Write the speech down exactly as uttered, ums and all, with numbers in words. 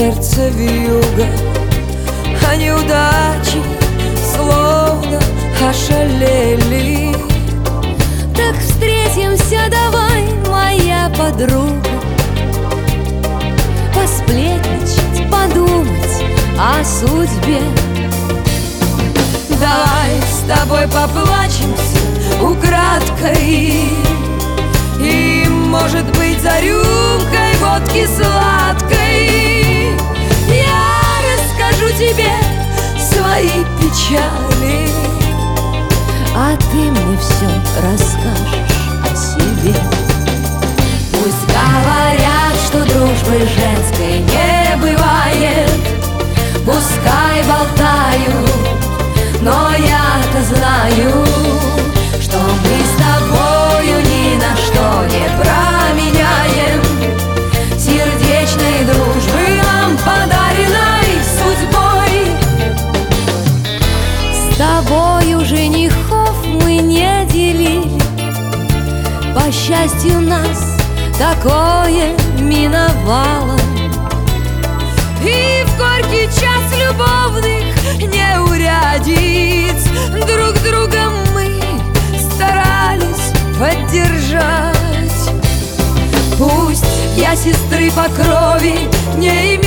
сердце вьюга, а неудачи словно ошалели. Так встретимся давай, моя подруга, посплетничать, подумать о судьбе. Давай с тобой поплачемся украдкой, и, может быть, за рюмкой водки сладкой я расскажу тебе свои печали, а ты мне все расскажешь о себе. Пусть говорят, что дружбы женской не бывает, пускай болтают, но я-то знаю, что мы с тобою ни на что не променяем сердечной дружбы, нам подаренной судьбой. С тобою женихов мы не делили, по счастью нас такое миновало. И в горький час любовных неурядиц друг друга мы старались поддержать. Пусть я сестры по крови не имею,